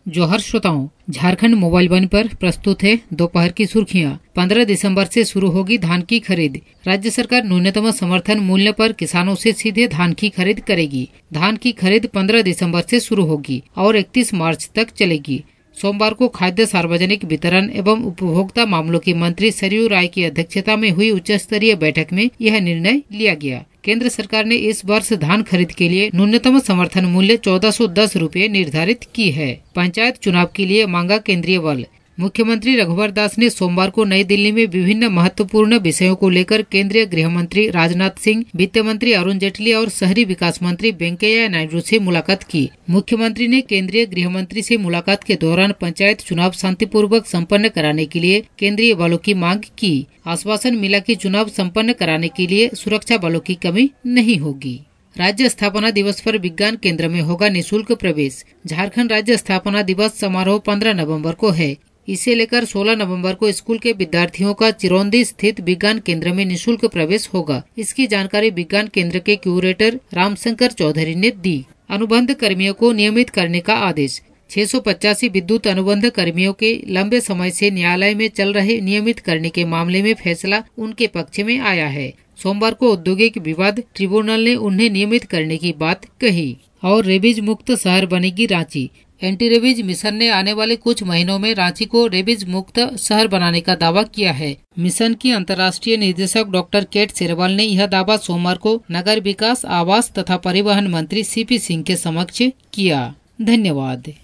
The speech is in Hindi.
जोहर श्रोताओं, झारखंड मोबाइल वन पर प्रस्तुत है दोपहर की सुर्खियां। 15 दिसंबर से शुरू होगी धान की खरीद। राज्य सरकार न्यूनतम समर्थन मूल्य पर किसानों से सीधे धान की खरीद करेगी। धान की खरीद 15 दिसंबर से शुरू होगी और 31 मार्च तक चलेगी। सोमवार को खाद्य सार्वजनिक वितरण एवं उपभोक्ता मामलों की मंत्री सरयू राय की अध्यक्षता में हुई उच्च स्तरीय बैठक में यह निर्णय लिया गया। केंद्र सरकार ने इस वर्ष धान खरीद के लिए न्यूनतम समर्थन मूल्य 1410 रुपये निर्धारित की है। पंचायत चुनाव के लिए मांगा केंद्रीय बल। मुख्यमंत्री रघुवर दास ने सोमवार को नई दिल्ली में विभिन्न महत्वपूर्ण विषयों को लेकर केंद्रीय गृह मंत्री राजनाथ सिंह, वित्त मंत्री अरुण जेटली और शहरी विकास मंत्री वेंकैया नायडू से मुलाकात की। मुख्यमंत्री ने केंद्रीय गृह मंत्री से मुलाकात के दौरान पंचायत चुनाव शांतिपूर्वक संपन्न कराने के लिए केंद्रीय बलों की मांग की। आश्वासन मिला कि चुनाव संपन्न कराने के लिए सुरक्षा बलों की कमी नहीं होगी। राज्य स्थापना दिवस पर विज्ञान केंद्र में होगा निःशुल्क प्रवेश। झारखंड राज्य स्थापना दिवस समारोह 15 नवंबर को है। इसे लेकर 16 नवंबर को स्कूल के विद्यार्थियों का चिरौंदी स्थित विज्ञान केंद्र में निःशुल्क प्रवेश होगा। इसकी जानकारी विज्ञान केंद्र के क्यूरेटर रामशंकर चौधरी ने दी। अनुबंध कर्मियों को नियमित करने का आदेश। 685 विद्युत अनुबंध कर्मियों के लंबे समय से न्यायालय में चल रहे नियमित करने के मामले में फैसला उनके पक्ष में आया है। सोमवार को औद्योगिक विवाद ट्रिब्यूनल ने उन्हें नियमित करने की बात कही। और रेबीज मुक्त शहर बनेगी रांची। एंटी रेबीज मिशन ने आने वाले कुछ महीनों में रांची को रेबीज मुक्त शहर बनाने का दावा किया है। मिशन की अंतर्राष्ट्रीय निदेशक डॉक्टर केट शेरवाल ने यह दावा सोमवार को नगर विकास, आवास तथा परिवहन मंत्री सीपी सिंह के समक्ष किया। धन्यवाद।